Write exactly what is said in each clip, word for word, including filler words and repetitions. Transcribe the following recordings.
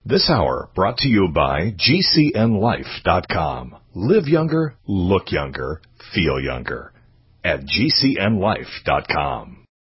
This hour brought to you by G C N life dot com. Live younger, look younger, feel younger at G C N life dot com.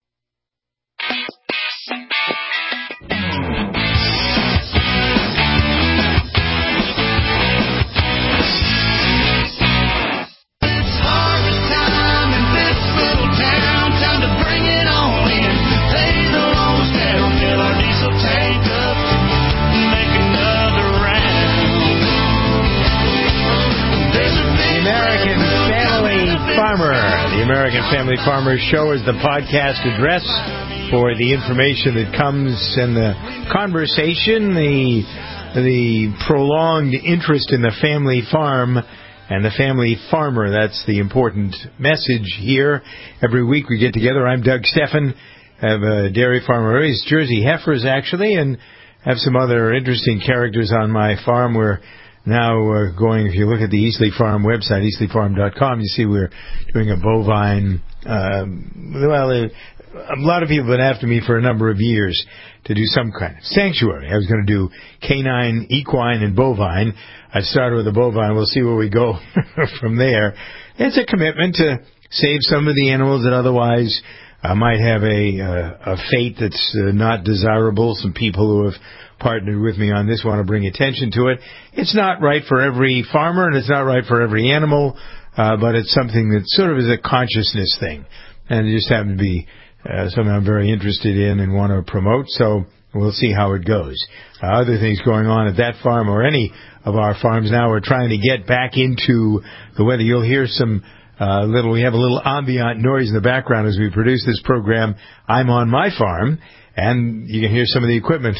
The American Family Farmer Show is the podcast address for the information that comes and the conversation, the the prolonged interest in the family farm and the family farmer. That's the important message here. Every week we get together. I'm Doug Steffen. I have a dairy farmer, raised Jersey heifers actually, and have some other interesting characters on my farm. We're Now uh, going, if you look at the Eastleigh Farm website, eastleigh farm dot com, you see we're doing a bovine, um, well, uh, a lot of people have been after me for a number of years to do some kind of sanctuary. I was going to do canine, equine, and bovine. I started with the bovine. We'll see where we go from there. It's a commitment to save some of the animals that otherwise uh, might have a, uh, a fate that's uh, not desirable. Some people who have partnered with me on this want to bring attention to it. It's not right for every farmer, and it's not right for every animal, uh, but it's something that sort of is a consciousness thing, and it just happened to be uh, something I'm very interested in and want to promote, so we'll see how it goes. Uh, other things going on at that farm or any of our farms now, we're trying to get back into the weather. You'll hear some uh, little, we have a little ambient noise in the background as we produce this program. I'm on my farm, and you can hear some of the equipment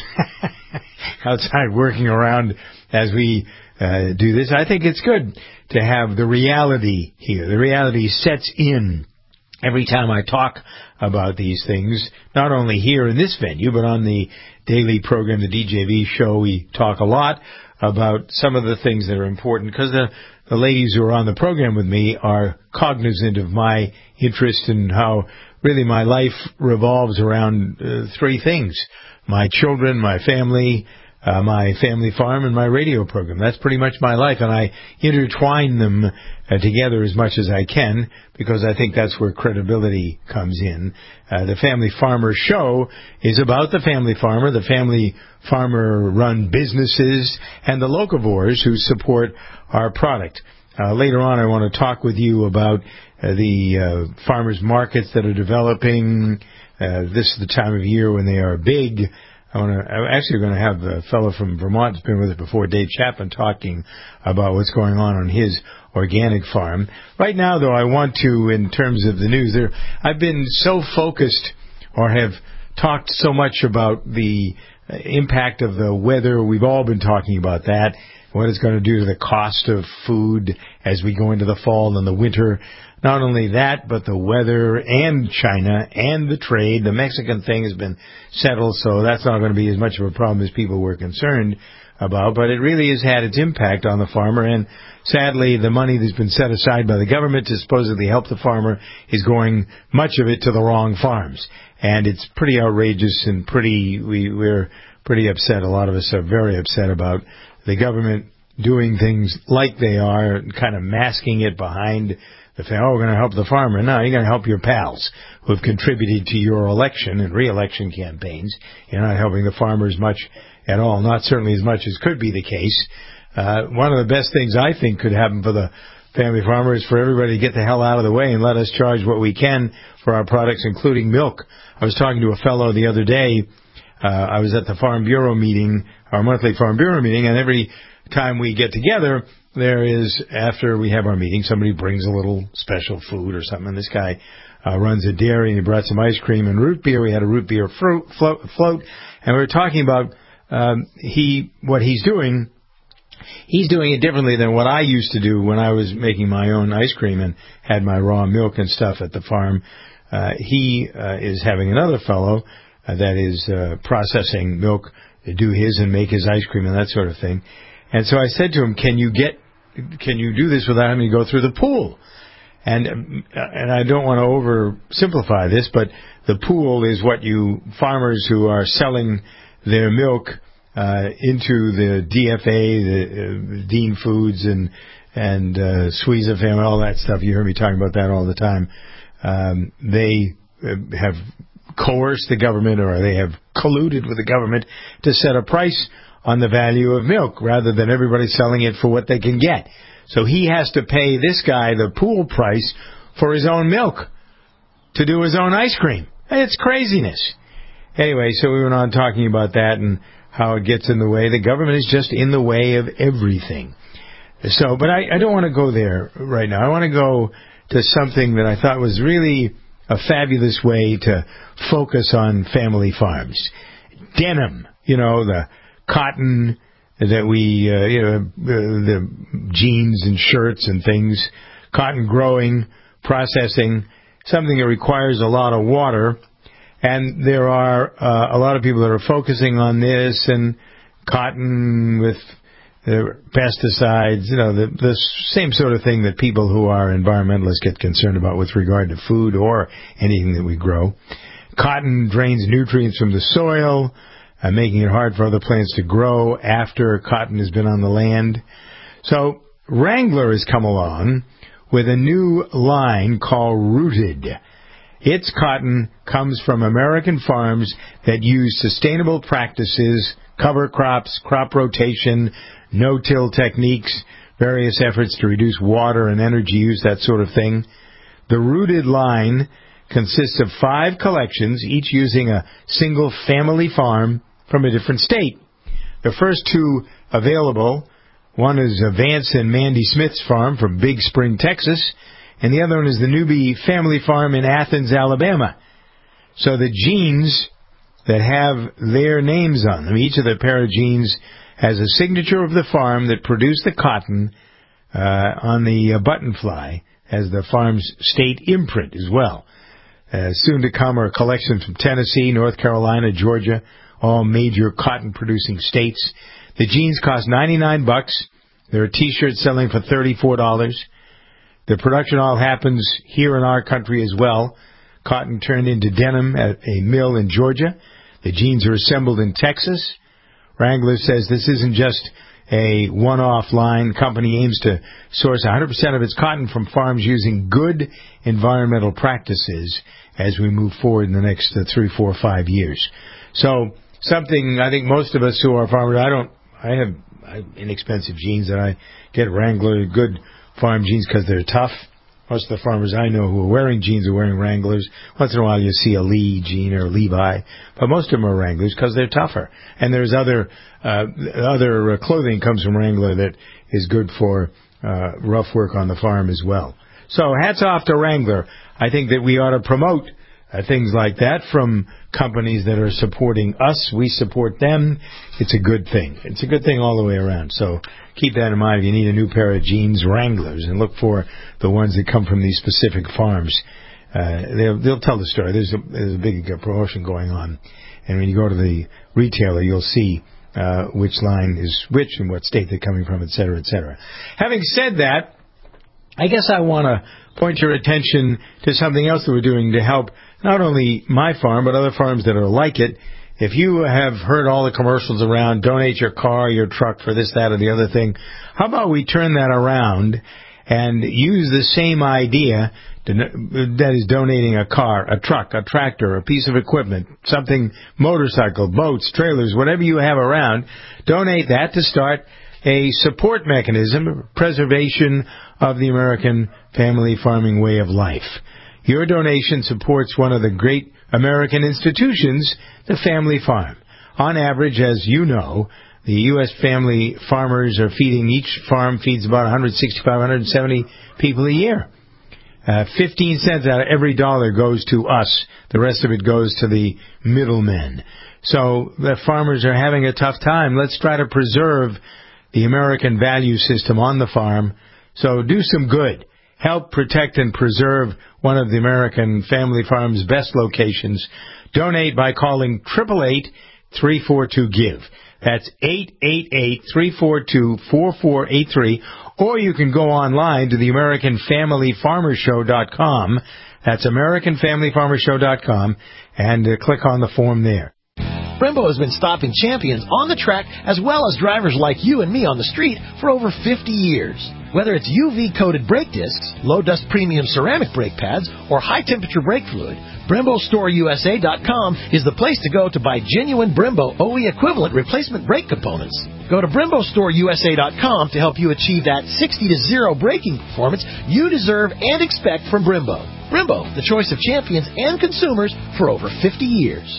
outside working around as we uh, do this. I think it's good to have the reality here. The reality sets in every time I talk about these things, not only here in this venue, but on the daily program, the D J V show. We talk a lot about some of the things that are important because the, the ladies who are on the program with me are cognizant of my interest in how really my life revolves around uh, three things: my children, my family, uh, my family farm, and my radio program. That's pretty much my life, and I intertwine them uh, together as much as I can because I think that's where credibility comes in. Uh, the Family Farmer Show is about the family farmer, the family farmer-run businesses, and the locavores who support our product. Uh, later on, I want to talk with you about uh, the uh, farmers markets that are developing. Uh, this is the time of year when they are big. I want to, I'm actually going to have a fellow from Vermont who's been with us before, Dave Chapman, talking about what's going on on his organic farm. Right now, though, I want to, in terms of the news, there, I've been so focused or have talked so much about the impact of the weather. We've all been talking about that. What it's going to do to the cost of food as we go into the fall and the winter. Not only that, but the weather and China and the trade. The Mexican thing has been settled, so that's not going to be as much of a problem as people were concerned about. But it really has had its impact on the farmer, and sadly, the money that's been set aside by the government to supposedly help the farmer is going, much of it, to the wrong farms. And it's pretty outrageous and pretty, we, we're pretty upset. A lot of us are very upset about the government doing things like they are, kind of masking it behind the fact, oh, we're going to help the farmer. No, you're going to help your pals who have contributed to your election and re-election campaigns. You're not helping the farmers much at all, not certainly as much as could be the case. Uh, one of the best things I think could happen for the family farmer is for everybody to get the hell out of the way and let us charge what we can for our products, including milk. I was talking to a fellow the other day. Uh, I was at the Farm Bureau meeting, our monthly Farm Bureau meeting, and every time we get together, there is, after we have our meeting, somebody brings a little special food or something. And this guy uh, runs a dairy, and he brought some ice cream and root beer. We had a root beer fruit, float, float, and we were talking about um, he what he's doing. He's doing it differently than what I used to do when I was making my own ice cream and had my raw milk and stuff at the farm. Uh, he uh, is having another fellow uh, that is uh, processing milk to do his and make his ice cream and that sort of thing. And so I said to him, can you get, can you do this without having to go through the pool? And and I don't want to oversimplify this, but the pool is what you farmers who are selling their milk uh, into the D F A, the uh, Dean Foods, and and uh, Suiza family, all that stuff. You hear me talking about that all the time. Um, they have coerced the government, or they have colluded with the government to set a price on the value of milk rather than everybody selling it for what they can get. So he has to pay this guy the pool price for his own milk to do his own ice cream. It's craziness. Anyway, so we went on talking about that and how it gets in the way. The government is just in the way of everything. So, but I, I don't want to go there right now. I want to go to something that I thought was really a fabulous way to focus on family farms. Denim, you know, the cotton that we, uh, you know, uh, the jeans and shirts and things, cotton growing, processing, something that requires a lot of water. And there are uh, a lot of people that are focusing on this, and cotton with the pesticides, you know, the, the same sort of thing that people who are environmentalists get concerned about with regard to food or anything that we grow. Cotton drains nutrients from the soil, uh, making it hard for other plants to grow after cotton has been on the land. So Wrangler has come along with a new line called Rooted. Its cotton comes from American farms that use sustainable practices, cover crops, crop rotation, no-till techniques, various efforts to reduce water and energy use, that sort of thing. The Rooted line consists of five collections, each using a single family farm from a different state. The first two available, one is Vance and Mandy Smith's farm from Big Spring, Texas, and the other one is the Newby family farm in Athens, Alabama. So the jeans that have their names on them, each of the pair of jeans has a signature of the farm that produced the cotton uh, on the uh, button fly, as the farm's state imprint as well. Uh, soon to come are collections from Tennessee, North Carolina, Georgia, all major cotton-producing states. The jeans cost ninety-nine bucks. There are T-shirts selling for thirty-four dollars. The production all happens here in our country as well. Cotton turned into denim at a mill in Georgia. The jeans are assembled in Texas. Wrangler says this isn't just a one-off line. The company aims to source one hundred percent of its cotton from farms using good environmental practices as we move forward in the next uh, three, four, five years. So something I think most of us who are farmers, I don't, I have, I have inexpensive jeans that I get Wrangler, good farm jeans because they're tough. Most of the farmers I know who are wearing jeans are wearing Wranglers. Once in a while you see a Lee jean or a Levi, but most of them are Wranglers because they're tougher. And there's other uh, other uh, clothing comes from Wrangler that is good for uh, rough work on the farm as well. So hats off to Wrangler. I think that we ought to promote uh, things like that from companies that are supporting us. We support them. It's a good thing. It's a good thing all the way around. So keep that in mind. If you need a new pair of jeans, Wranglers, and look for the ones that come from these specific farms. Uh, they'll, they'll tell the story. There's a, there's a big uh, promotion going on. And when you go to the retailer, you'll see uh, which line is which and what state they're coming from, et cetera, et cetera. Having said that, I guess I want to point your attention to something else that we're doing to help not only my farm, but other farms that are like it. If you have heard all the commercials around, donate your car, your truck for this, that, or the other thing, how about we turn that around and use the same idea, to, that is donating a car, a truck, a tractor, a piece of equipment, something, motorcycle, boats, trailers, whatever you have around, donate that to start a support mechanism, preservation of the American family farming way of life. Your donation supports one of the great American institutions, the family farm. On average, as you know, the U S family farmers are feeding, each farm feeds about one hundred sixty-five, one hundred seventy people a year. Uh, fifteen cents out of every dollar goes to us. The rest of it goes to the middlemen. So the farmers are having a tough time. Let's try to preserve the American value system on the farm. So do some good. Help protect and preserve one of the American family farm's best locations. Donate by calling eight eight eight, three four two, GIVE. That's eight eight eight, three four two, four four eight three. Or you can go online to the American Family Farmer Show dot com. That's American Family Farmer Show dot com. And uh, click on the form there. Brembo has been stopping champions on the track as well as drivers like you and me on the street for over fifty years. Whether it's U V-coated brake discs, low-dust premium ceramic brake pads, or high-temperature brake fluid, Brembo Store U S A dot com is the place to go to buy genuine Brembo O E equivalent replacement brake components. Go to Brembo Store U S A dot com to help you achieve that sixty to zero braking performance you deserve and expect from Brembo. Brembo, the choice of champions and consumers for over fifty years.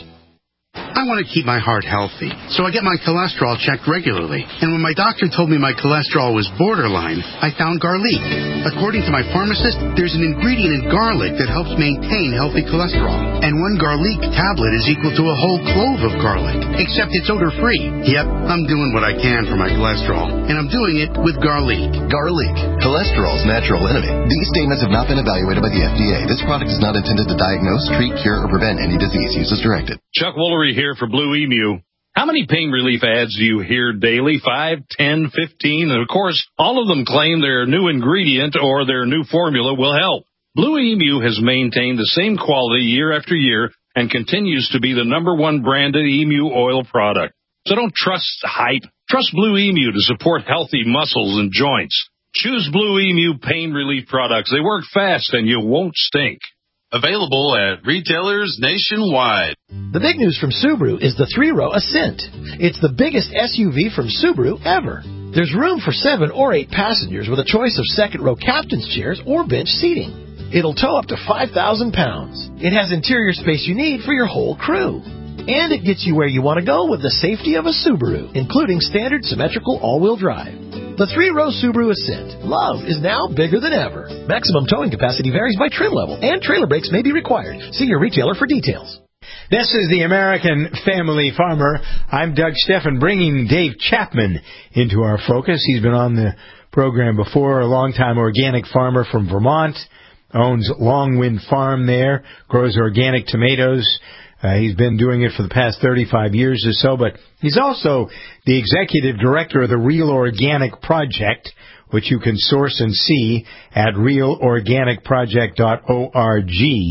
I want to keep my heart healthy, so I get my cholesterol checked regularly. And when my doctor told me my cholesterol was borderline, I found garlic. According to my pharmacist, there's an ingredient in garlic that helps maintain healthy cholesterol. And one garlic tablet is equal to a whole clove of garlic, except it's odor-free. Yep, I'm doing what I can for my cholesterol, and I'm doing it with garlic. Garlic, cholesterol's natural enemy. These statements have not been evaluated by the F D A. This product is not intended to diagnose, treat, cure, or prevent any disease. Use as directed. Chuck Woolery here for Blue Emu. How many pain relief ads do you hear daily? Five, ten, fifteen? And of course, all of them claim their new ingredient or their new formula will help. Blue Emu has maintained the same quality year after year and continues to be the number one branded emu oil product. So don't trust hype. Trust Blue Emu to support healthy muscles and joints. Choose Blue Emu pain relief products. They work fast and you won't stink. Available at retailers nationwide. The big news from Subaru is the three-row Ascent. It's the biggest S U V from Subaru ever. There's room for seven or eight passengers with a choice of second-row captain's chairs or bench seating. It'll tow up to five thousand pounds. It has interior space you need for your whole crew. And it gets you where you want to go with the safety of a Subaru, including standard symmetrical all-wheel drive. The three-row Subaru Ascent. Love is now bigger than ever. Maximum towing capacity varies by trim level, and trailer brakes may be required. See your retailer for details. This is the American Family Farmer. I'm Doug Steffen, bringing Dave Chapman into our focus. He's been on the program before, a longtime organic farmer from Vermont, owns Longwind Farm there, grows organic tomatoes. Uh, he's been doing it for the past thirty-five years or so, but he's also the executive director of the Real Organic Project, which you can source and see at real organic project dot org.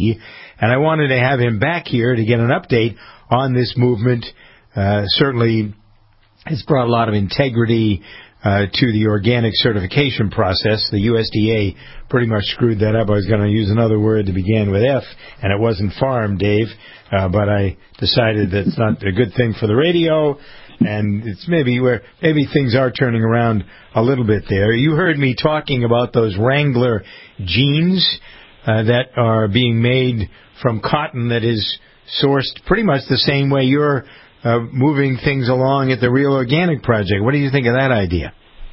And I wanted to have him back here to get an update on this movement. Uh, certainly, it's brought a lot of integrity uh, to the organic certification process. The U S D A pretty much screwed that up. I was going to use another word that began with F, and it wasn't farm, Dave. Uh, but I decided that it's not a good thing for the radio, and it's maybe where maybe things are turning around a little bit there. You heard me talking about those Wrangler jeans uh, that are being made from cotton that is sourced pretty much the same way you're uh, moving things along at the Real Organic Project. What do you think of that idea?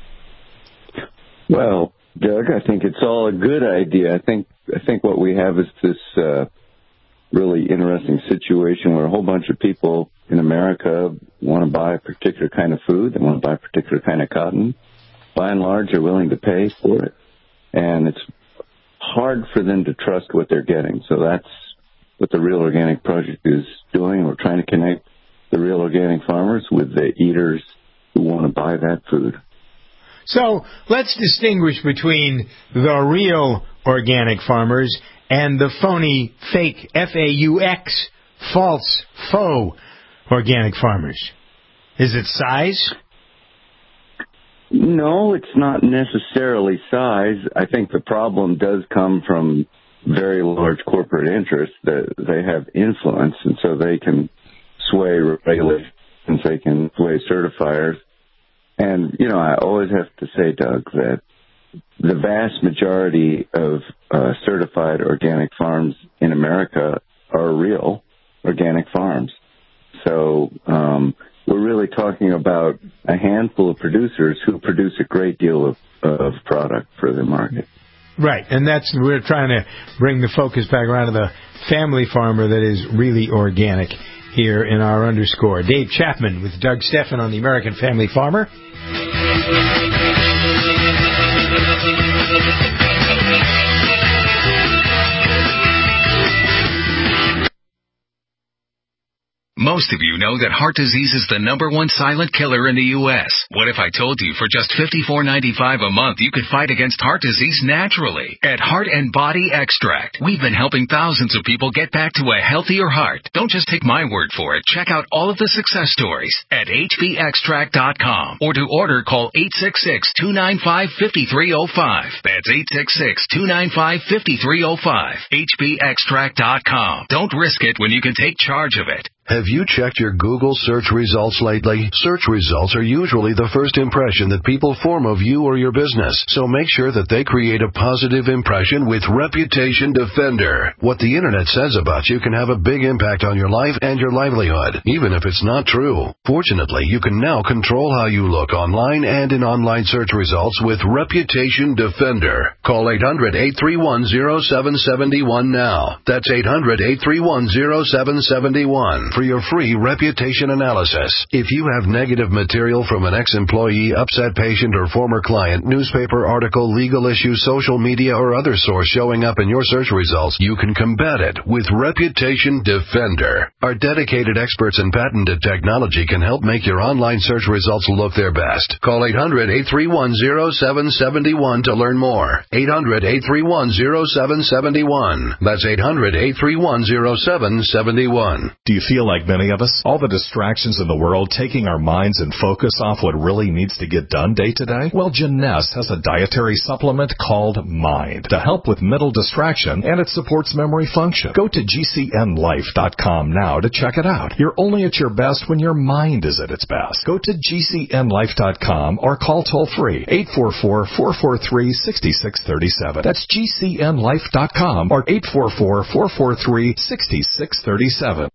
Well, Doug, I think it's all a good idea. I think I think what we have is this uh, really interesting situation where a whole bunch of people in America want to buy a particular kind of food. They want to buy a particular kind of cotton. By and large, they're willing to pay for it. And it's hard for them to trust what they're getting. So that's what the Real Organic Project is doing. We're trying to connect the real organic farmers with the eaters who want to buy that food. So let's distinguish between the real organic farmers and the phony, fake, F A U X, false, faux organic farmers. Is it size? No, it's not necessarily size. I think the problem does come from very large corporate interests that they have influence, and so they can sway regulations, they can sway certifiers. And, you know, I always have to say, Doug, that the vast majority of uh, certified organic farms in America are real organic farms. So um, we're really talking about a handful of producers who produce a great deal of, of product for the market. Right, and that's we're trying to bring the focus back around to the family farmer that is really organic here in our underscore. Dave Chapman with Doug Steffen on the American Family Farmer. Most of you know that heart disease is the number one silent killer in the U S What if I told you for just fifty-four ninety-five a month you could fight against heart disease naturally? At Heart and Body Extract, we've been helping thousands of people get back to a healthier heart. Don't just take my word for it. Check out all of the success stories at H B extract dot com, or to order, call eight six six, two nine five, five three zero five. That's eight six six, two nine five, five three zero five. H B extract dot com. Don't risk it when you can take charge of it. Have you checked your Google search results lately? Search results are usually the first impression that people form of you or your business, so make sure that they create a positive impression with Reputation Defender. What the Internet says about you can have a big impact on your life and your livelihood, even if it's not true. Fortunately, you can now control how you look online and in online search results with Reputation Defender. Call eight hundred, eight three one, zero seven seven one now. That's eight hundred, eight three one, zero seven seven one. For your free reputation analysis. If you have negative material from an ex-employee, upset patient, or former client, newspaper article, legal issue, social media, or other source showing up in your search results, you can combat it with Reputation Defender. Our dedicated experts in patented technology can help make your online search results look their best. Call eight hundred, eight three one, zero seven seven one to learn more. eight hundred, eight three one, zero seven seven one. That's eight hundred, eight three one, zero seven seven one. Do you feel like many of us, all the distractions in the world taking our minds and focus off what really needs to get done day to day? Well, Janess has a dietary supplement called Mind to help with mental distraction, and it supports memory function. Go to G C N life dot com now to check it out. You're only at your best when your mind is at its best. Go to G C N life dot com or call toll-free eight four four, four four three, six six three seven. That's G C N life dot com or eight four four, four four three, six six three seven.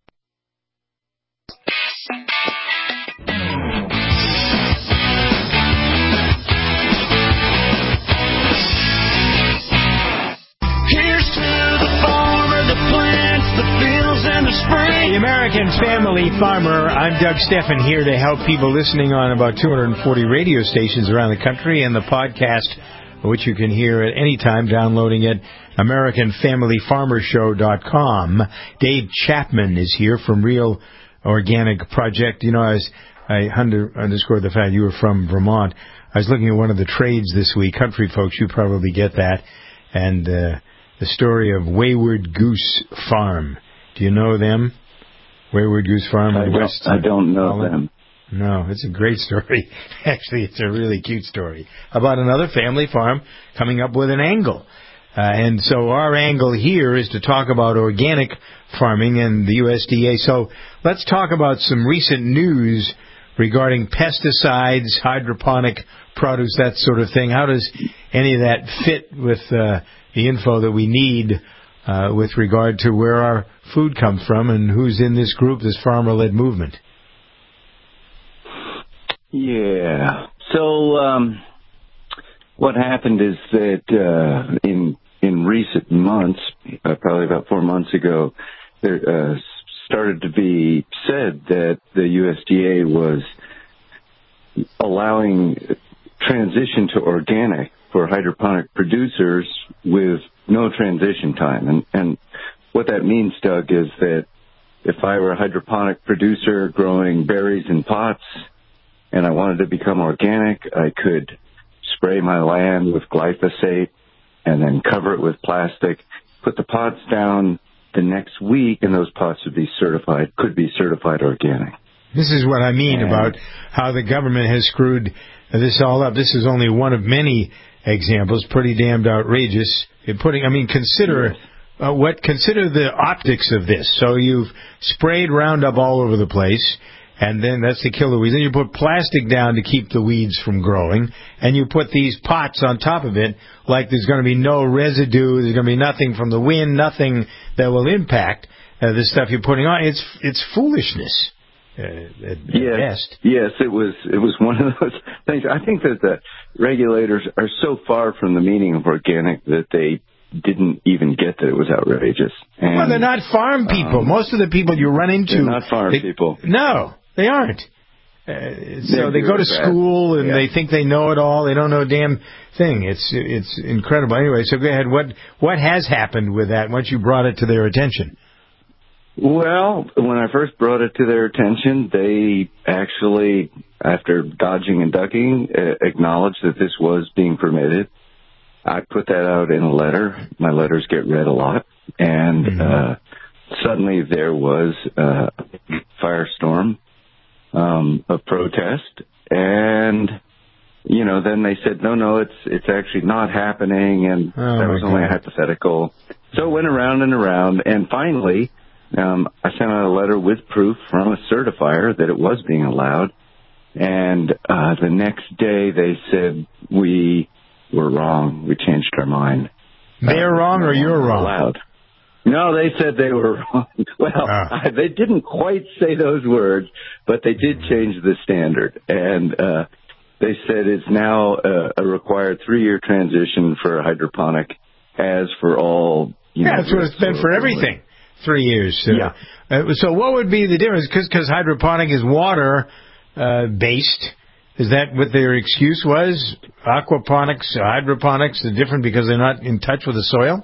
The American Family Farmer. I'm Doug Steffen, here to help people listening on about two hundred forty radio stations around the country, and the podcast, which you can hear at any time, downloading it, American Family Farmer Show dot com. Dave Chapman is here from Real Organic Project. You know, I, was, I under, underscored the fact you were from Vermont. I was looking at one of the trades this week. Country folks, you probably get that. And uh, the story of Wayward Goose Farm. Do you know them? Wayward Goose Farm in I West. Don't, I don't know Holland. them. No, it's a great story. Actually, it's a really cute story about another family farm coming up with an angle. Uh, and so our angle here is to talk about organic farming and the U S D A. So let's talk about some recent news regarding pesticides, hydroponic produce, that sort of thing. How does any of that fit with uh, the info that we need uh, with regard to where our food comes from and who's in this group, this farmer-led movement? Yeah. So um, what happened is that uh, in in recent months, uh, probably about four months ago, there uh, started to be said that the U S D A was allowing transition to organic for hydroponic producers with no transition time. And, and what that means, Doug, is that if I were a hydroponic producer growing berries in pots and I wanted to become organic, I could spray my land with glyphosate and then cover it with plastic, put the pots down the next week, and those pots would be certified, could be certified organic. This is what I mean and about how the government has screwed this all up. This is only one of many examples, pretty damned outrageous. In putting, I mean, consider uh, what consider the optics of this. So you've sprayed Roundup all over the place, and then that's to kill the weeds. Then you put plastic down to keep the weeds from growing, and you put these pots on top of it like there's going to be no residue, there's going to be nothing from the wind, nothing that will impact uh, the stuff you're putting on. It's it's foolishness. Uh, at, yes, at best. yes, it was. It was one of those things. I think that the regulators are so far from the meaning of organic that they didn't even get that it was outrageous. And, well, they're not farm people. Um, Most of the people you run into, they're not farm they, people. No, they aren't. Uh, so they go to school and yeah. they think they know it all. They don't know a damn thing. It's it's incredible. Anyway, so go ahead. What what has happened with that once you brought it to their attention? Well, when I first brought it to their attention, they actually, after dodging and ducking, uh, acknowledged that this was being permitted. I put that out in a letter. My letters get read a lot. And mm-hmm. uh, suddenly there was uh, a firestorm, um, a protest. And, you know, then they said, no, no, it's it's actually not happening. And oh that was only God. a hypothetical. So it went around and around. And finally, um, I sent out a letter with proof from a certifier that it was being allowed. And uh, the next day they said, we were wrong. We changed our mind. They're uh, wrong or you're wrong? Allowed. No, they said they were wrong. Well, ah. I, they didn't quite say those words, but they did change the standard. And uh, they said it's now uh, a required three-year transition for hydroponic, as for all. You yeah, know, that's what it's been for everything. Three years. So, yeah. Uh, so what would be the difference? Because hydroponic is water uh, based. Is that what their excuse was? Aquaponics, hydroponics are different because they're not in touch with the soil?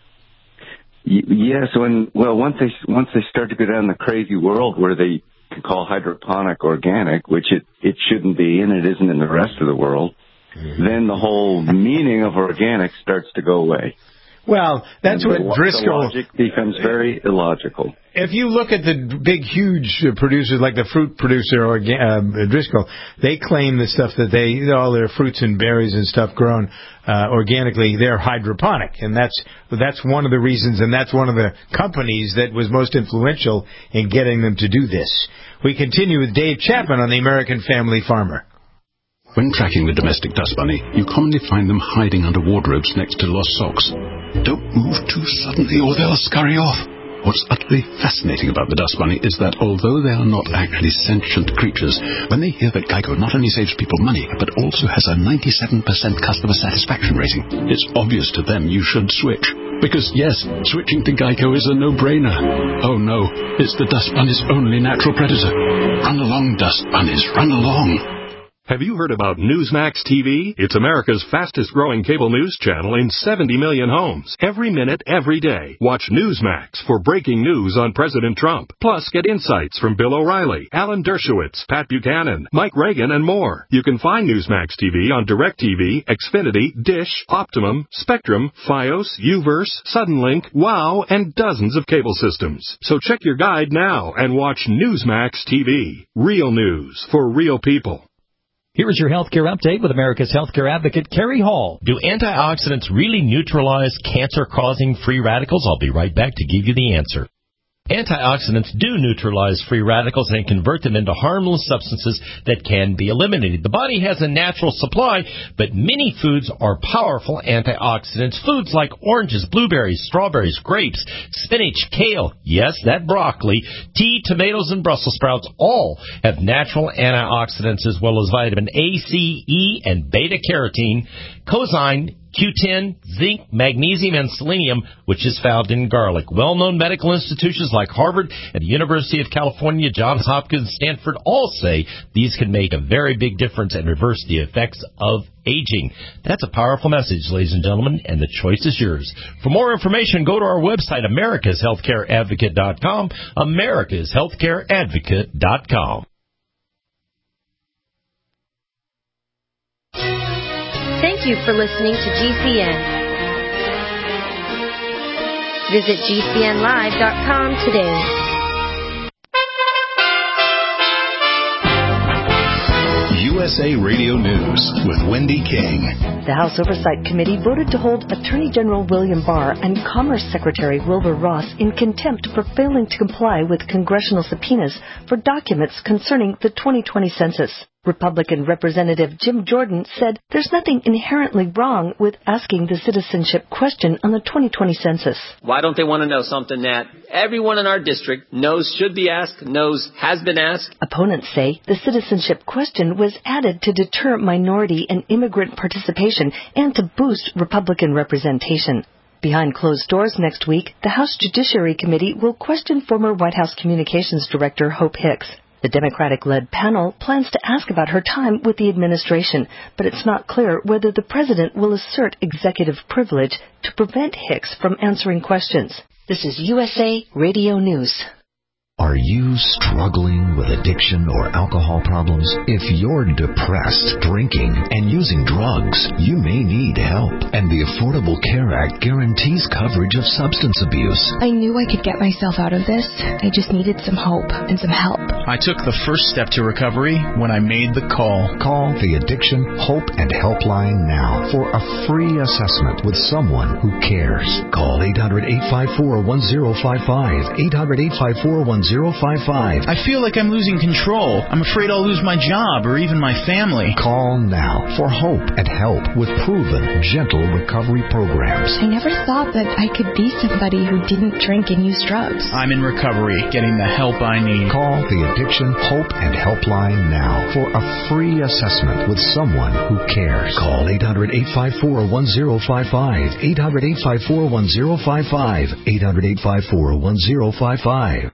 Yes, when well once they once they start to go down the crazy world where they can call hydroponic organic, which it, it shouldn't be and it isn't in the rest of the world, mm-hmm. then the whole meaning of organic starts to go away. Well, that's and what the, Driscoll... The logic becomes very illogical. If you look at the big, huge producers, like the fruit producer or uh, Driscoll, they claim the stuff that they, all their fruits and berries and stuff grown uh, organically, they're hydroponic. And that's that's one of the reasons, and that's one of the companies that was most influential in getting them to do this. We continue with Dave Chapman on the American Family Farmer. When tracking the domestic dust bunny, you commonly find them hiding under wardrobes next to lost socks. Don't move too suddenly or they'll scurry off. What's utterly fascinating about the dust bunny is that although they are not actually sentient creatures, when they hear that Geico not only saves people money, but also has a ninety-seven percent customer satisfaction rating, it's obvious to them you should switch. Because, yes, switching to Geico is a no-brainer. Oh, no, it's the dust bunny's only natural predator. Run along, dust bunnies, run along. Have you heard about Newsmax T V? It's America's fastest-growing cable news channel in seventy million homes. Every minute, every day. Watch Newsmax for breaking news on President Trump. Plus, get insights from Bill O'Reilly, Alan Dershowitz, Pat Buchanan, Mike Reagan, and more. You can find Newsmax T V on DirecTV, Xfinity, Dish, Optimum, Spectrum, Fios, Uverse, Suddenlink, WOW, and dozens of cable systems. So check your guide now and watch Newsmax T V. Real news for real people. Here is your healthcare update with America's healthcare advocate, Kerry Hall. Do antioxidants really neutralize cancer-causing free radicals? I'll be right back to give you the answer. Antioxidants do neutralize free radicals and convert them into harmless substances that can be eliminated. The body has a natural supply, but many foods are powerful antioxidants. Foods like oranges, blueberries, strawberries, grapes, spinach, kale, yes, that broccoli, tea, tomatoes, and Brussels sprouts all have natural antioxidants as well as vitamin A, C, E, and beta-carotene, coenzyme, Q ten, zinc, magnesium, and selenium, which is found in garlic. Well-known medical institutions like Harvard and the University of California, Johns Hopkins, Stanford all say these can make a very big difference and reverse the effects of aging. That's a powerful message, ladies and gentlemen, and the choice is yours. For more information, go to our website, americas healthcare advocate dot com, americas healthcare advocate dot com. Thank you for listening to G C N. Visit G C N live dot com today. U S A Radio News with Wendy King. The House Oversight Committee voted to hold Attorney General William Barr and Commerce Secretary Wilbur Ross in contempt for failing to comply with congressional subpoenas for documents concerning the twenty twenty census. Republican Representative Jim Jordan said there's nothing inherently wrong with asking the citizenship question on the twenty twenty census. Why don't they want to know something that everyone in our district knows should be asked, knows has been asked? Opponents say the citizenship question was added to deter minority and immigrant participation and to boost Republican representation. Behind closed doors next week, the House Judiciary Committee will question former White House Communications Director Hope Hicks. The Democratic-led panel plans to ask about her time with the administration, but it's not clear whether the president will assert executive privilege to prevent Hicks from answering questions. This is U S A Radio News. Are you struggling with addiction or alcohol problems? If you're depressed, drinking, and using drugs, you may need help. And the Affordable Care Act guarantees coverage of substance abuse. I knew I could get myself out of this. I just needed some hope and some help. I took the first step to recovery when I made the call. Call the Addiction Hope and Helpline now for a free assessment with someone who cares. Call eight hundred, eight five four, one zero five five. eight hundred, eight five four, one zero five five. I feel like I'm losing control. I'm afraid I'll lose my job or even my family. Call now for hope and help with proven, gentle recovery programs. I never thought that I could be somebody who didn't drink and use drugs. I'm in recovery, getting the help I need. Call the Addiction Hope and Helpline now for a free assessment with someone who cares. Call eight hundred, eight five four, one zero five five. eight hundred, eight five four, one zero five five. eight hundred, eight five four, one zero five five.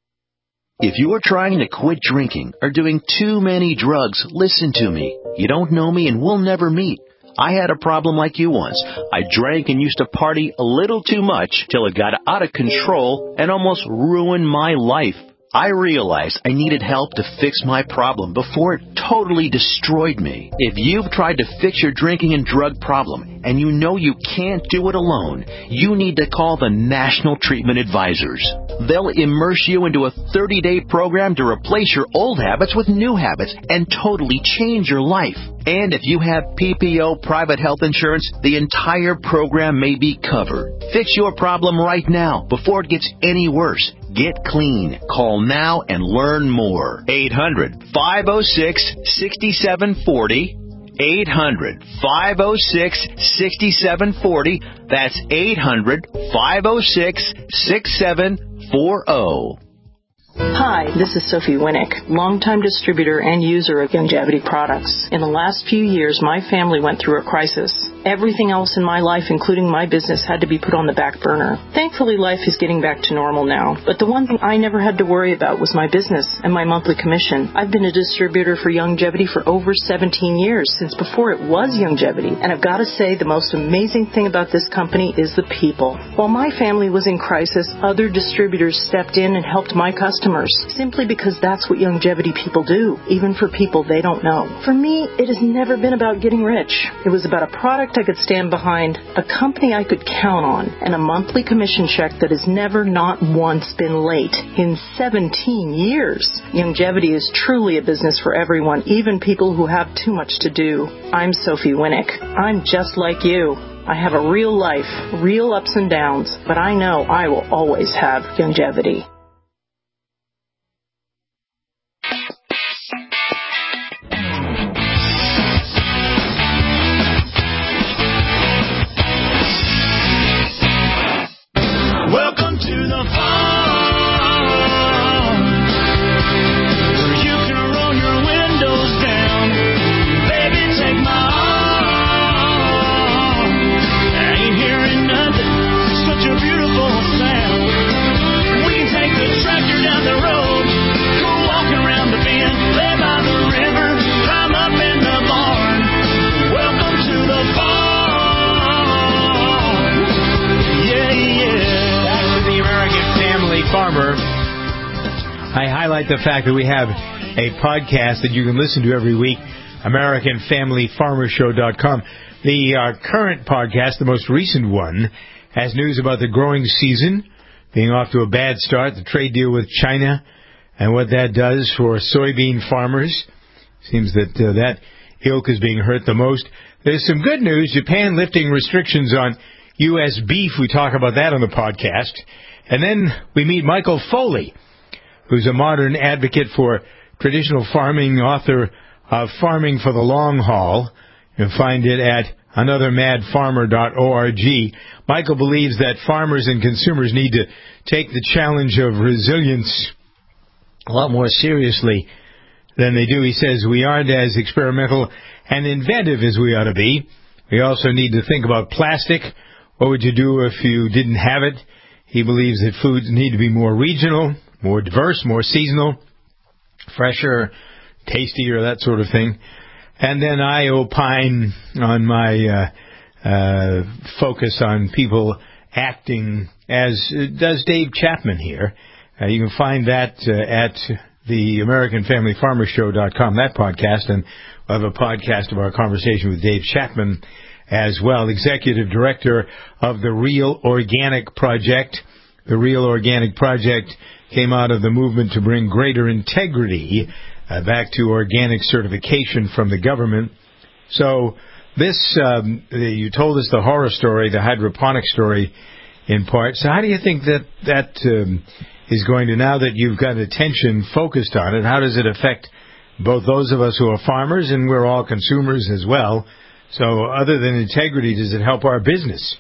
If you're trying to quit drinking or doing too many drugs, listen to me. You don't know me and we'll never meet. I had a problem like you once. I drank and used to party a little too much till it got out of control and almost ruined my life. I realized I needed help to fix my problem before it totally destroyed me. If you've tried to fix your drinking and drug problem and you know you can't do it alone, you need to call the National Treatment Advisors. They'll immerse you into a thirty-day program to replace your old habits with new habits and totally change your life. And if you have P P O private health insurance, the entire program may be covered. Fix your problem right now before it gets any worse. Get clean. Call now and learn more. eight hundred, five oh six, six seven four oh. eight hundred, five oh six, six seven four oh. That's eight hundred, five oh six, six seven four oh. Hi, this is Sophie Winnick, longtime distributor and user of Youngevity products. In the last few years, my family went through a crisis. Everything else in my life, including my business, had to be put on the back burner. Thankfully, life is getting back to normal now. But the one thing I never had to worry about was my business and my monthly commission. I've been a distributor for Youngevity for over seventeen years, since before it was Youngevity. And I've got to say, the most amazing thing about this company is the people. While my family was in crisis, other distributors stepped in and helped my customers, simply because that's what Youngevity people do, even for people they don't know. For me, it has never been about getting rich. It was about a product I could stand behind, a company I could count on, and a monthly commission check that has never, not once, been late in seventeen years. Youngevity is truly a business for everyone, even people who have too much to do. I'm Sophie Winnick. I'm just like you. I have a real life, real ups and downs, but I know I will always have Youngevity. I highlight the fact that we have a podcast that you can listen to every week, American Family Farmer Show dot com. The uh, current podcast, the most recent one, has news about the growing season being off to a bad start, the trade deal with China, and what that does for soybean farmers. Seems that uh, that ilk is being hurt the most. There's some good news, Japan lifting restrictions on U S beef. We talk about that on the podcast. And then we meet Michael Foley, who's a modern advocate for traditional farming, author of Farming for the Long Haul. You'll find it at another mad farmer dot org. Michael believes that farmers and consumers need to take the challenge of resilience a lot more seriously than they do. He says we aren't as experimental and inventive as we ought to be. We also need to think about plastic. What would you do if you didn't have it? He believes that foods need to be more regional, more diverse, more seasonal, fresher, tastier, that sort of thing. And then I opine on my uh, uh, focus on people acting as does Dave Chapman here, Uh, you can find that uh, at the American Family Farmer Show dot com, that podcast, and we'll have a podcast of our conversation with Dave Chapman as well, Executive Director of the Real Organic Project. The Real Organic Project came out of the movement to bring greater integrity uh, back to organic certification from the government. So this, um, you told us the horror story, the hydroponic story in part. So how do you think that that um, is going to, now that you've got attention focused on it, how does it affect both those of us who are farmers and we're all consumers as well? So other than integrity, does it help our business?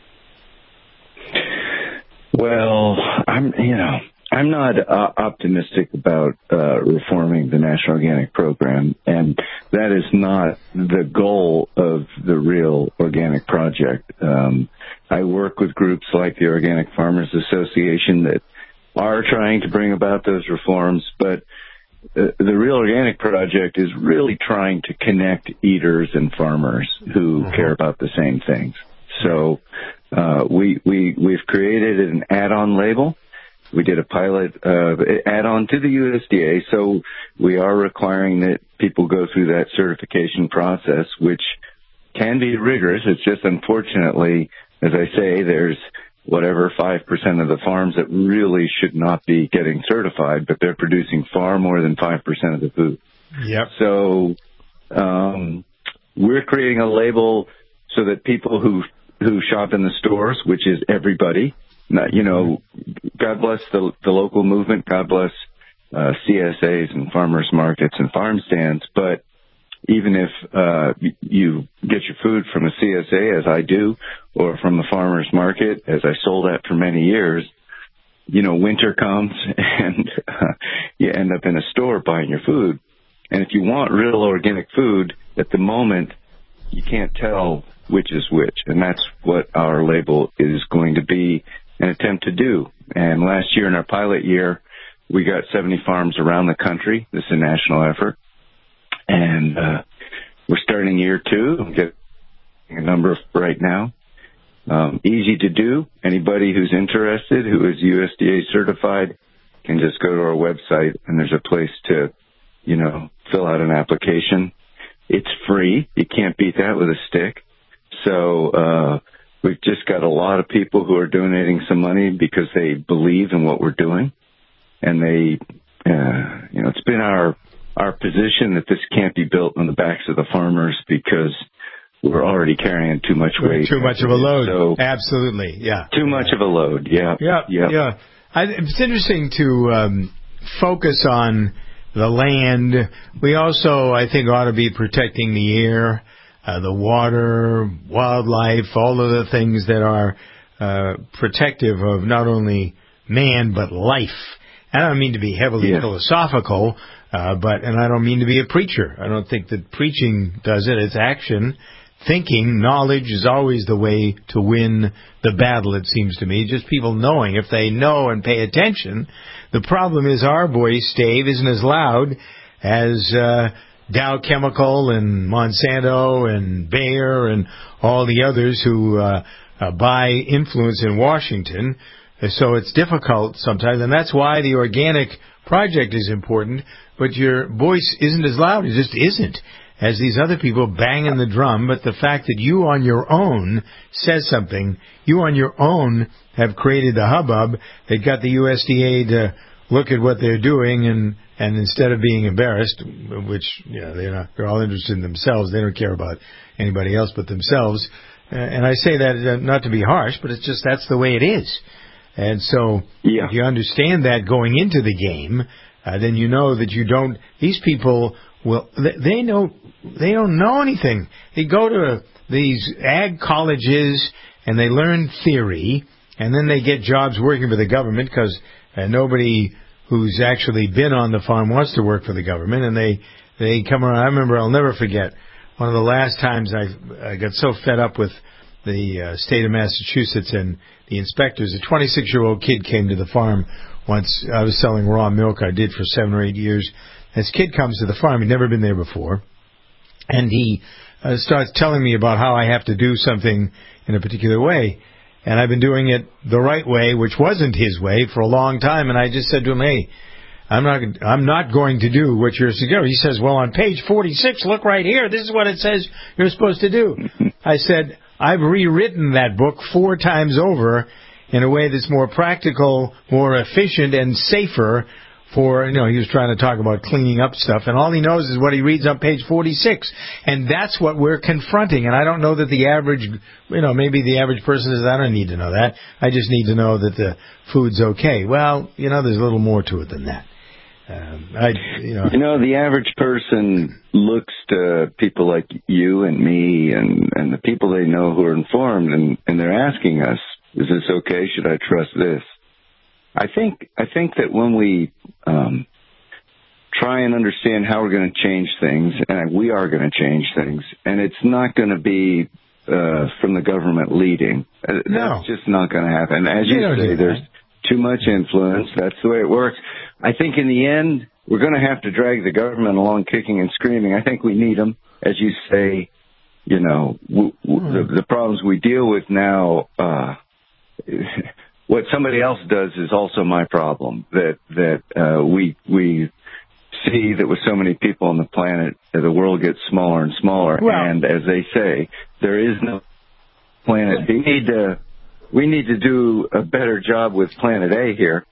Well, I'm, you know, I'm not uh, optimistic about uh, reforming the National Organic Program, and that is not the goal of the Real Organic Project. Um, I work with groups like the Organic Farmers Association that are trying to bring about those reforms, but uh, the Real Organic Project is really trying to connect eaters and farmers who mm-hmm. care about the same things. So uh, we, we, we've created an add-on label. We did a pilot uh, add-on to the U S D A, so we are requiring that people go through that certification process, which can be rigorous. It's just, unfortunately, as I say, there's whatever five percent of the farms that really should not be getting certified, but they're producing far more than five percent of the food. Yep. So um, we're creating a label so that people who who shop in the stores, which is everybody, you know, God bless the, the local movement, God bless uh, C S As and farmers markets and farm stands, but even if uh, you get your food from a C S A, as I do, or from the farmer's market, as I sold at for many years, you know, winter comes and uh, you end up in a store buying your food. And if you want real organic food, at the moment, you can't tell which is which. And that's what our label is going to be an attempt to do. And last year, in our pilot year, we got seventy farms around the country. This is a national effort. And uh, we're starting year two. I'm getting a number right now. Um, easy to do. Anybody who's interested, who is U S D A certified, can just go to our website, and there's a place to, you know, fill out an application. It's free. You can't beat that with a stick. So uh, we've just got a lot of people who are donating some money because they believe in what we're doing. And they, uh, you know, it's been our our position that this can't be built on the backs of the farmers because we're already carrying too much weight. Too much of a load. So, absolutely, yeah. Too much of a load, yeah. Yeah, yeah. yeah. I, it's interesting to um, focus on the land. We also, I think, ought to be protecting the air, uh, the water, wildlife, all of the things that are uh, protective of not only man but life. I don't mean to be heavily yeah. philosophical, uh, but and I don't mean to be a preacher. I don't think that preaching does it. It's action. Thinking, knowledge is always the way to win the battle, it seems to me. Just people knowing. If they know and pay attention, the problem is our voice, Dave, isn't as loud as uh, Dow Chemical and Monsanto and Bayer and all the others who uh, uh, buy influence in Washington. So it's difficult sometimes, and that's why the organic project is important, but your voice isn't as loud. It just isn't, as these other people banging the drum. But the fact that you on your own says something, you on your own have created the hubbub that got the U S D A to look at what they're doing, and, and instead of being embarrassed, which yeah, they're not, they're all interested in themselves. They don't care about anybody else but themselves. Uh, and I say that not to be harsh, but it's just that's the way it is. And so yeah. if you understand that going into the game, uh, then you know that you don't, these people will, they, they don't, they don't know anything. They go to these ag colleges and they learn theory, and then they get jobs working for the government because uh, nobody who's actually been on the farm wants to work for the government, and they, they come around. I remember, I'll never forget, one of the last times I, I got so fed up with the uh, state of Massachusetts and the inspectors. A twenty-six-year-old kid came to the farm once. I was selling raw milk. I did for seven or eight years. This kid comes to the farm. He'd never been there before. And he uh, starts telling me about how I have to do something in a particular way. and I've been doing it the right way, which wasn't his way, for a long time. And I just said to him, hey, I'm not I'm not going to do what you're suggesting. He says, well, on page forty-six, look right here. This is what it says you're supposed to do. I said, I've rewritten that book four times over in a way that's more practical, more efficient, and safer for, you know, he was trying to talk about cleaning up stuff, and all he knows is what he reads on page forty-six. And that's what we're confronting. And I don't know that the average, you know, maybe the average person says, I don't need to know that. I just need to know that the food's okay. Well, you know, there's a little more to it than that. Um, I, you know, you know, the average person looks to people like you and me and, and the people they know who are informed, and, and they're asking us, is this okay? Should I trust this? I think I think that when we um, try and understand how we're going to change things, and we are going to change things, and it's not going to be uh, from the government leading. No. That's just not going to happen. As you say, there's too much influence. That's the way it works. I think in the end, we're going to have to drag the government along kicking and screaming. I think we need them. As you say, you know, w- w- the, the problems we deal with now, uh, what somebody else does is also my problem. That that uh, we we see that with so many people on the planet, the world gets smaller and smaller. Well, and as they say, there is no planet. We need to we need to do a better job with Planet A here.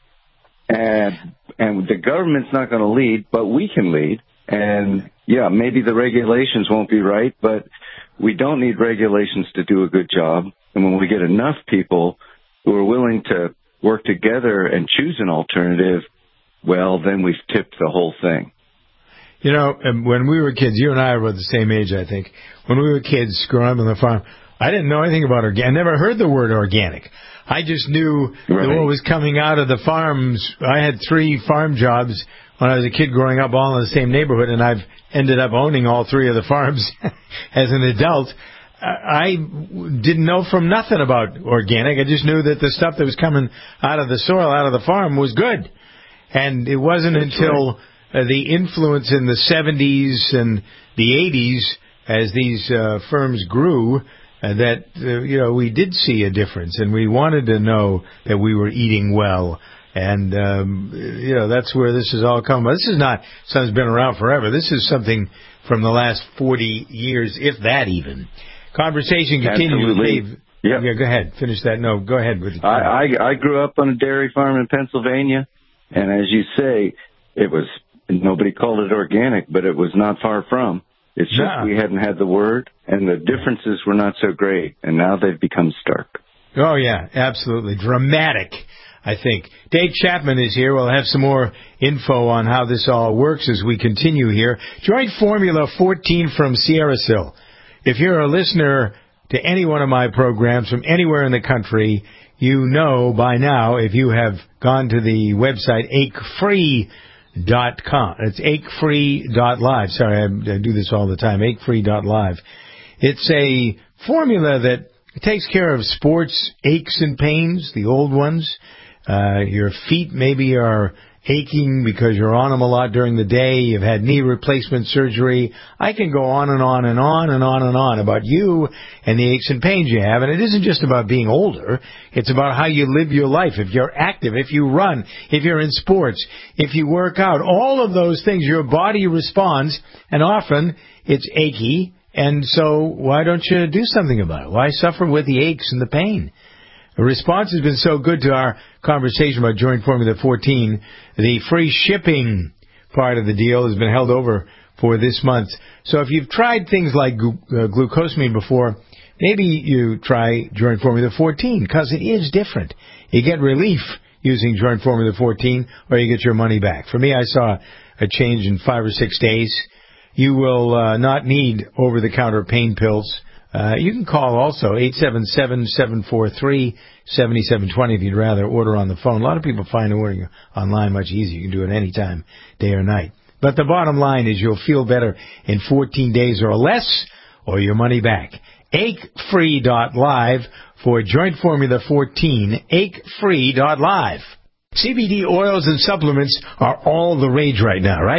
And and the government's not going to lead, but we can lead. And, yeah, maybe the regulations won't be right, but we don't need regulations to do a good job. And when we get enough people who are willing to work together and choose an alternative, well, then we've tipped the whole thing. You know, when we were kids, you and I were the same age, I think. When we were kids growing up on the farm, I didn't know anything about organic. I never heard the word organic. I just knew right. that what was coming out of the farms. I had three farm jobs when I was a kid growing up, all in the same neighborhood, and I've ended up owning all three of the farms as an adult. I didn't know from nothing about organic. I just knew that the stuff that was coming out of the soil, out of the farm, was good. And it wasn't That's until right. uh, the influence in the seventies and the eighties, as these uh, firms grew, Uh, that, uh, you know, we did see a difference, and we wanted to know that we were eating well. And, um, you know, that's where this has all come. This is not something that's been around forever. This is something from the last forty years, if that even. Conversation continues. Dave, yep. Yeah, go ahead. Finish that. No, go ahead with it. I, I, I grew up on a dairy farm in Pennsylvania, and as you say, it was, nobody called it organic, but it was not far from. It's just yeah. we hadn't had the word, and the differences were not so great, and now they've become stark. Oh, yeah, absolutely. Dramatic, I think. Dave Chapman is here. We'll have some more info on how this all works as we continue here. Joint Formula fourteen from Sierra Sil. If you're a listener to any one of my programs from anywhere in the country, you know by now, if you have gone to the website ache free dot com. It's ache free dot live. Sorry, I, I do this all the time. ache free dot live. It's a formula that takes care of sports aches and pains, the old ones. Uh, your feet maybe are aching because you're on them a lot during the day. You've had knee replacement surgery. I can go on and on and on and on and on about you and the aches and pains you have. And it isn't just about being older. It's about how you live your life. If you're active, if you run, if you're in sports, if you work out, all of those things, your body responds, and often it's achy. And so why don't you do something about it? Why suffer with the aches and the pain? The response has been so good to our conversation about Joint Formula fourteen. The free shipping part of the deal has been held over for this month. So if you've tried things like uh, glucosamine before, maybe you try Joint Formula fourteen, because it is different. You get relief using Joint Formula fourteen, or you get your money back. For me, I saw a change in five or six days. You will uh, not need over-the-counter pain pills. Uh, you can call also eight seven seven, seven four three, seven seven two zero if you'd rather order on the phone. A lot of people find ordering online much easier. You can do it any time, day or night. But the bottom line is you'll feel better in fourteen days or less, or your money back. ache free dot live for Joint Formula fourteen. ache free dot live. C B D oils and supplements are all the rage right now, right?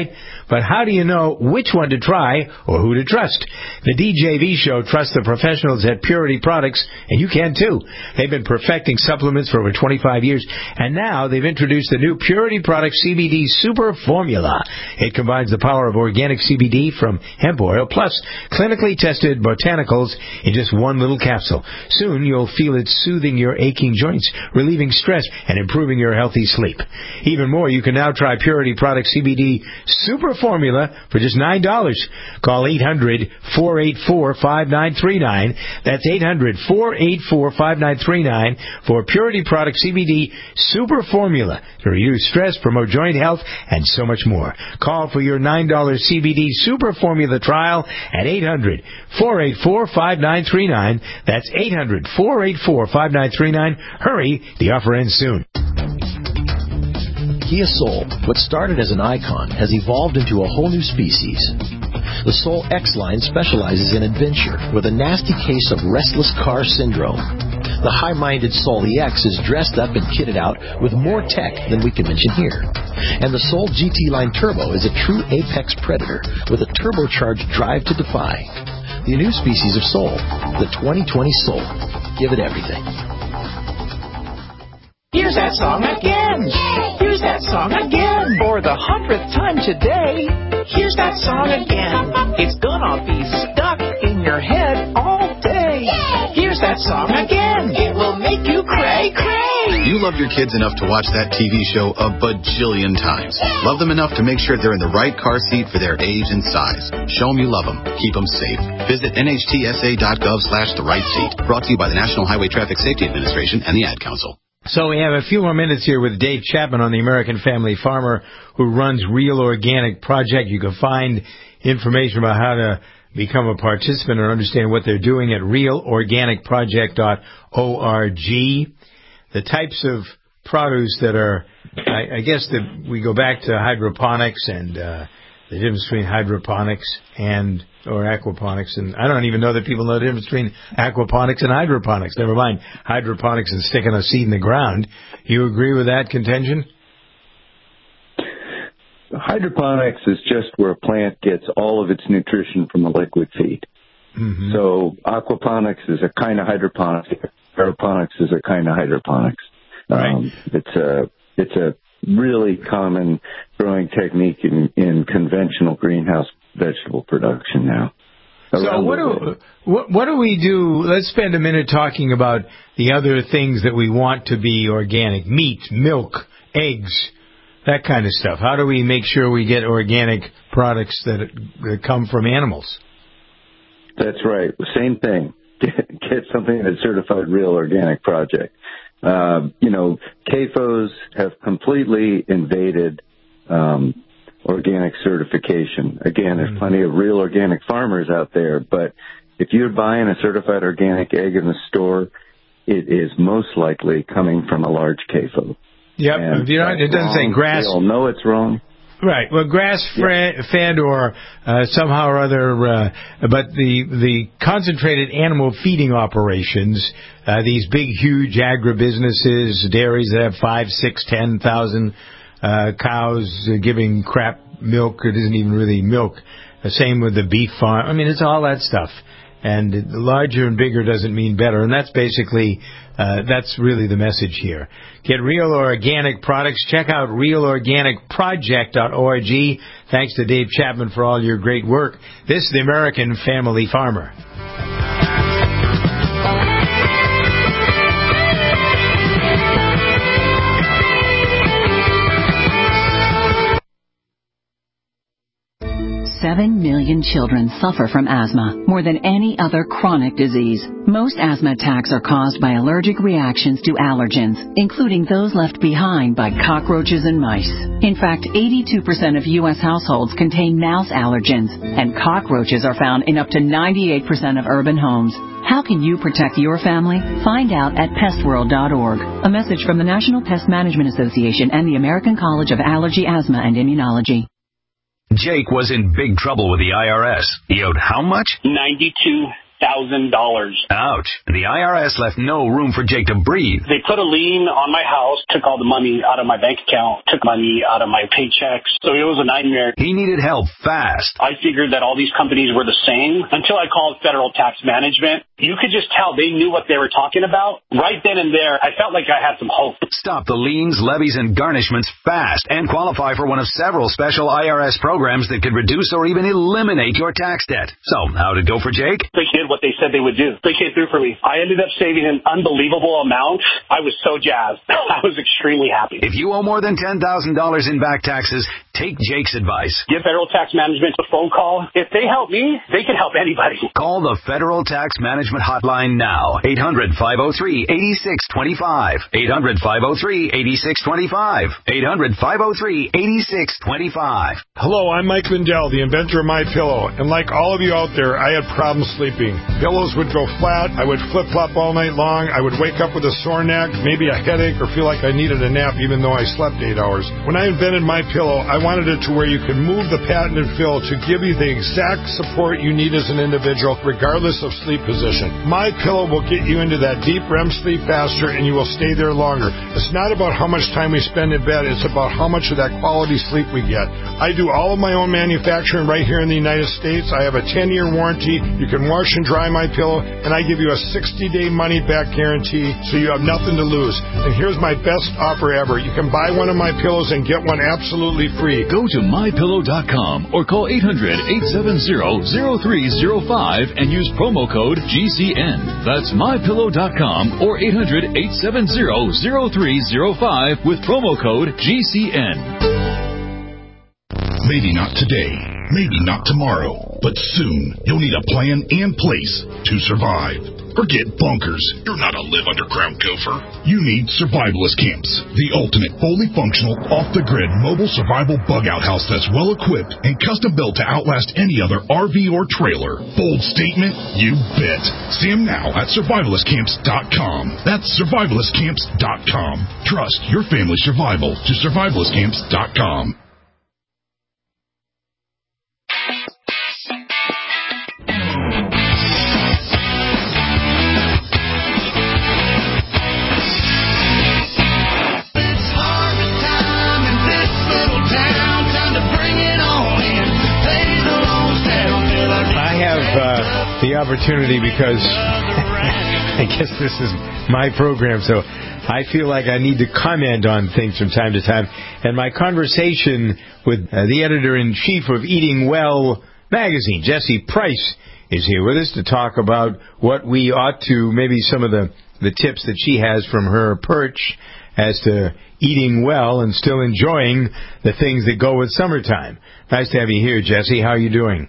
But how do you know which one to try or who to trust? The D J V Show trusts the professionals at Purity Products, and you can too. They've been perfecting supplements for over twenty-five years, and now they've introduced the new Purity Products C B D Super Formula. It combines the power of organic C B D from hemp oil plus clinically tested botanicals in just one little capsule. Soon you'll feel it soothing your aching joints, relieving stress, and improving your healthy sleep. Even more, you can now try Purity Products C B D Super Formula for just nine dollars. Call eight hundred, four eight four, five nine three nine. That's eight hundred, four eight four, five nine three nine for Purity Products C B D Super Formula to reduce stress, promote joint health, and so much more. Call for your nine dollars C B D Super Formula trial at eight hundred, four eight four, five nine three nine. That's eight hundred, four eight four, five nine three nine. Hurry, the offer ends soon. Kia Soul, what started as an icon, has evolved into a whole new species. The Soul X line specializes in adventure with a nasty case of restless car syndrome. The high-minded Soul E X is dressed up and kitted out with more tech than we can mention here. And the Soul G T Line Turbo is a true apex predator with a turbocharged drive to defy. The new species of Soul, the twenty twenty Soul. Give it everything. Here's that song again. Here's that song again. For the hundredth time today. Here's that song again. It's gonna be stuck in your head all day. Here's that song again. It will make you cray cray. You love your kids enough to watch that T V show a bajillion times. Love them enough to make sure they're in the right car seat for their age and size. Show them you love them. Keep them safe. Visit N H T S A dot gov slash the right seat. Brought to you by the National Highway Traffic Safety Administration and the Ad Council. So we have a few more minutes here with Dave Chapman on the American Family Farmer, who runs Real Organic Project. You can find information about how to become a participant or understand what they're doing at real organic project dot org. The types of produce that are, I, I guess that we go back to hydroponics and uh, the difference between hydroponics and or aquaponics, and I don't even know that people know the difference between aquaponics and hydroponics. Never mind hydroponics and sticking a seed in the ground. You agree with that contention? Hydroponics is just where a plant gets all of its nutrition from a liquid feed. Mm-hmm. So aquaponics is a kind of hydroponics. Aeroponics is a kind of hydroponics. Right. Um, it's a it's a really common growing technique in, in conventional greenhouse vegetable production now. So what do, what, what do we do? Let's spend a minute talking about the other things that we want to be organic. Meat, milk, eggs, that kind of stuff. How do we make sure we get organic products that, that come from animals? That's right. Same thing. Get, get something that's certified Real Organic Project. Uh, you know, C A F Os have completely invaded um, organic certification. Again, there's plenty of real organic farmers out there, but if you're buying a certified organic egg in the store, it is most likely coming from a large C A F O. Yep. If you don't, it doesn't wrong. say grass. They all know it's wrong. Right. Well, grass-fed or uh, somehow or other, uh, but the the concentrated animal feeding operations, uh, these big, huge agribusinesses, dairies that have five, six, ten thousand uh, cows uh, giving crap milk. It isn't even really milk. The same with the beef farm. I mean, it's all that stuff. And larger and bigger doesn't mean better. And that's basically, uh, that's really the message here. Get real organic products. Check out real organic project dot org. Thanks to Dave Chapman for all your great work. This is the American Family Farmer. Seven million children suffer from asthma, more than any other chronic disease. Most asthma attacks are caused by allergic reactions to allergens, including those left behind by cockroaches and mice. In fact, eighty-two percent of U S households contain mouse allergens, and cockroaches are found in up to ninety-eight percent of urban homes. How can you protect your family? Find out at pest world dot org. A message from the National Pest Management Association and the American College of Allergy, Asthma, and Immunology. Jake was in big trouble with the I R S. He owed how much? ninety-two thousand dollars. Ouch. The I R S left no room for Jake to breathe. They put a lien on my house, took all the money out of my bank account, took money out of my paychecks. So it was a nightmare. He needed help fast. I figured that all these companies were the same until I called Federal Tax Management. You could just tell they knew what they were talking about. Right then and there, I felt like I had some hope. Stop the liens, levies, and garnishments fast and qualify for one of several special I R S programs that could reduce or even eliminate your tax debt. So, how'd it go for Jake? They did what they said they would do. They came through for me. I ended up saving an unbelievable amount. I was so jazzed. I was extremely happy. If you owe more than ten thousand dollars in back taxes, take Jake's advice. Give Federal Tax Management a phone call. If they help me, they can help anybody. Call the Federal Tax Management Hotline now. eight hundred, five oh three, eight six two five. eight hundred, five oh three, eight six two five. eight hundred, five oh three, eight six two five. Hello, I'm Mike Lindell, the inventor of MyPillow. And like all of you out there, I had problems sleeping. Pillows would go flat. I would flip-flop all night long. I would wake up with a sore neck, maybe a headache, or feel like I needed a nap even though I slept eight hours. When I invented MyPillow, I wanted it to where you could move the patented fill to give you the exact support you need as an individual, regardless of sleep position. MyPillow will get you into that deep R E M sleep faster, and you will stay there longer. It's not about how much time we spend in bed. It's about how much of that quality sleep we get. I do all of my own manufacturing right here in the United States. I have a ten-year warranty. You can wash and dry MyPillow, and I give you a sixty-day money-back guarantee, so you have nothing to lose. And here's my best offer ever. You can buy one of my pillows and get one absolutely free. Go to my pillow dot com or call eight hundred, eight seven zero, zero three zero five and use promo code G C N. That's my pillow dot com or eight hundred, eight seven zero, zero three zero five with promo code G C N. Maybe not today, maybe not tomorrow, but soon you'll need a plan and place to survive. Forget bunkers. You're not a live underground gopher. You need Survivalist Camps, the ultimate fully functional, off-the-grid mobile survival bug-out house that's well-equipped and custom-built to outlast any other R V or trailer. Bold statement? You bet. See them now at survivalist camps dot com. That's survivalist camps dot com. Trust your family's survival to survivalist camps dot com. The opportunity because I guess this is my program, so I feel like I need to comment on things from time to time. And my conversation with uh, the editor-in-chief of Eating Well magazine, Jessie Price, is here with us to talk about what we ought to, maybe some of the, the tips that she has from her perch as to eating well and still enjoying the things that go with summertime. Nice to have you here, Jessie. How are you doing?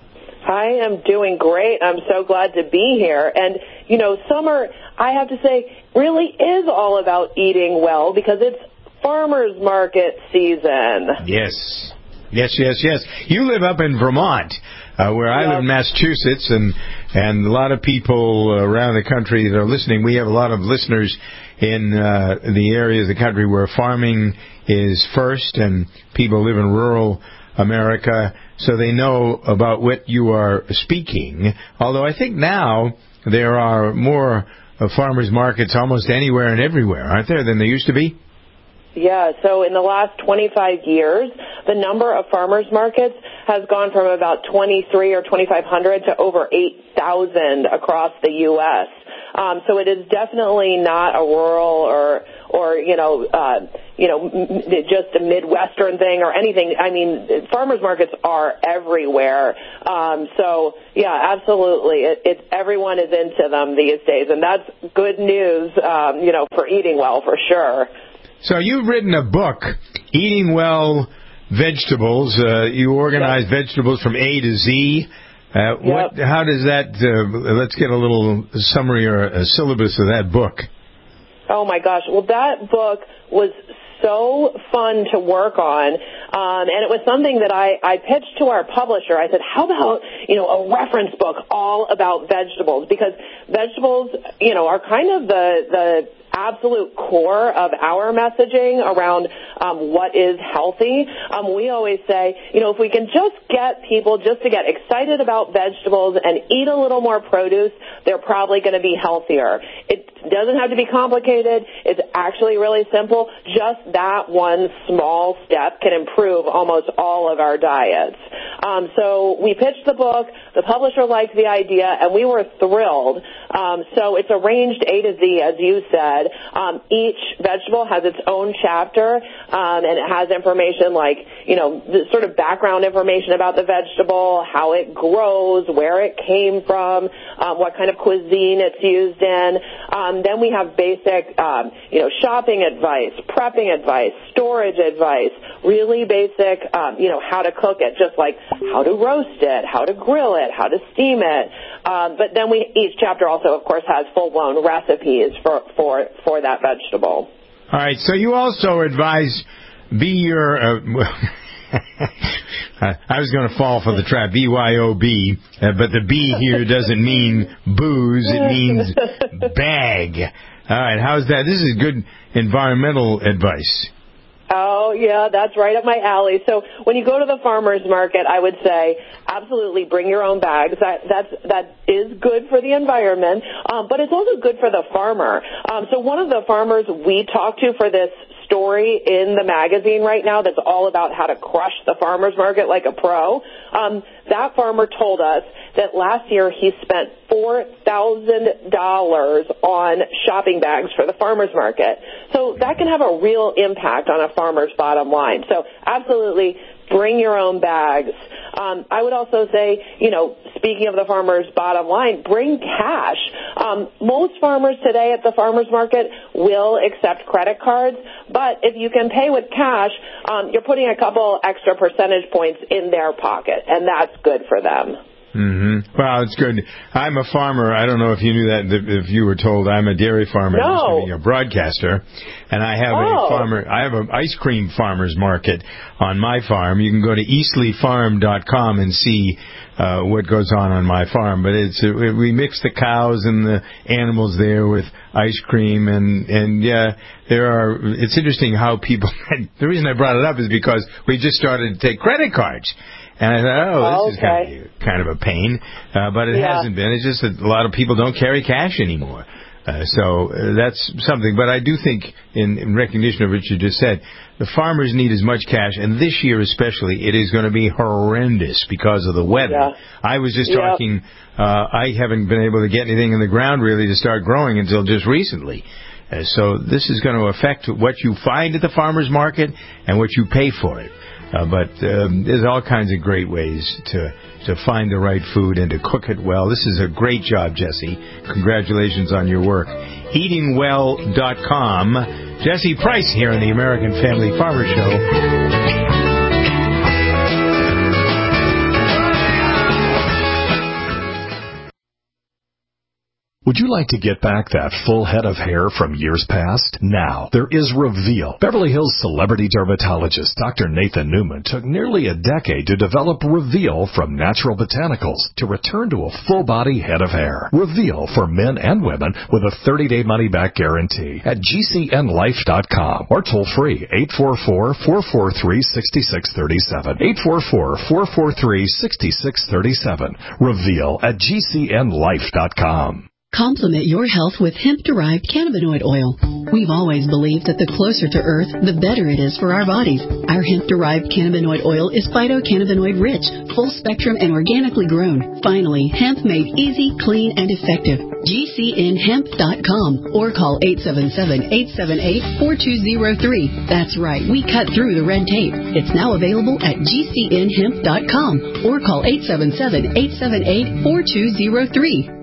I am doing great. I'm so glad to be here. And, you know, summer, I have to say, really is all about eating well because it's farmers market season. Yes. Yes, yes, yes. You live up in Vermont, uh, where I yep. live in Massachusetts, and, and a lot of people around the country that are listening. We have a lot of listeners in uh, the areas of the country where farming is first, and people live in rural America, so they know about what you are speaking. Although I think now there are more uh, farmers markets almost anywhere and everywhere, aren't there, than there used to be? Yeah, so in the last twenty-five years, the number of farmers markets has gone from about twenty-three or twenty-five hundred to over eight thousand across the U S Um, so it is definitely not a rural or, or you know, uh, you know, m- just a Midwestern thing or anything. I mean, farmers markets are everywhere. Um, so, yeah, absolutely. It, it's everyone is into them these days, and that's good news, um, you know, for eating well, for sure. So you've written a book, Eating Well Vegetables. Uh, you organize yep. vegetables from A to Z. Uh, yep. what? How does that, uh, let's get a little summary or a syllabus of that book. Oh, my gosh. Well, that book was so fun to work on, um, and it was something that I, I pitched to our publisher. I said, how about, you know, a reference book all about vegetables? Because vegetables, you know, are kind of the, the absolute core of our messaging around um, what is healthy. Um, we always say, you know, if we can just get people just to get excited about vegetables and eat a little more produce, they're probably going to be healthier. It doesn't have to be complicated. It's actually really simple. Just that one small step can improve almost all of our diets. Um, so we pitched the book. The publisher liked the idea, and we were thrilled. Um, so it's arranged A to Z, as you said. Um, each vegetable has its own chapter, um, and it has information like, you know, the sort of background information about the vegetable, how it grows, where it came from, um, what kind of cuisine it's used in. Um, then we have basic, um, you know, shopping advice, prepping advice, storage advice, really basic, um, you know, how to cook it, just like how to roast it, how to grill it, how to steam it. Um, but then we each chapter also, of course, has full-blown recipes for, for, for that vegetable. All right, so you also advise be your, uh, I was going to fall for the trap, B Y O B, uh, but the B here doesn't mean booze, it means bag. All right, how's that? This is good environmental advice. Oh, yeah, that's right up my alley. So when you go to the farmer's market, I would say absolutely bring your own bags. That that's, that is good for the environment, um, but it's also good for the farmer. Um, so one of the farmers we talked to for this story in the magazine right now that's all about how to crush the farmer's market like a pro, um, that farmer told us that last year he spent four thousand dollars on shopping bags for the farmer's market. So that can have a real impact on a farmer's bottom line. So absolutely bring your own bags. Um, I would also say, you know, speaking of the farmer's bottom line, bring cash. Um, most farmers today at the farmer's market will accept credit cards, but if you can pay with cash, um, you're putting a couple extra percentage points in their pocket, and that's good for them. Mm-hmm. Well, it's good. I'm a farmer. I don't know if you knew that, if you were told I'm a dairy farmer. No. I'm just being a broadcaster. And I have oh. a farmer, I have an ice cream farmer's market on my farm. You can go to eastleigh farm dot com and see uh, what goes on on my farm. But it's uh, we mix the cows and the animals there with ice cream. And, and yeah, there are, it's interesting how people, the reason I brought it up is because we just started to take credit cards. And I thought, oh, this oh, is okay. kind of, kind of a pain, uh, but it yeah. hasn't been. It's just that a lot of people don't carry cash anymore. Uh, so uh, that's something. But I do think, in, in recognition of what you just said, the farmers need as much cash, and this year especially, it is going to be horrendous because of the weather. Yeah. I was just yep. talking, uh, I haven't been able to get anything in the ground really to start growing until just recently. Uh, so this is going to affect what you find at the farmer's market and what you pay for it. Uh, but um, there's all kinds of great ways to to find the right food and to cook it well. This is a great job, Jesse. Congratulations on your work. eating well dot com. Jesse Price here on the American Family Farmer Show. Would you like to get back that full head of hair from years past? Now, there is Reveal. Beverly Hills celebrity dermatologist Doctor Nathan Newman took nearly a decade to develop Reveal from natural botanicals to return to a full-body head of hair. Reveal for men and women with a thirty-day money-back guarantee at G C N life dot com or toll-free eight four four, four four three, six six three seven. eight four four, four four three, six six three seven. Reveal at G C N life dot com. Complement your health with hemp-derived cannabinoid oil. We've always believed that the closer to Earth, the better it is for our bodies. Our hemp-derived cannabinoid oil is phytocannabinoid-rich, full-spectrum, and organically grown. Finally, hemp made easy, clean, and effective. G C N hemp dot com or call eight seven seven, eight seven eight, four two zero three. That's right, we cut through the red tape. It's now available at G C N hemp dot com or call eight seven seven, eight seven eight, four two zero three.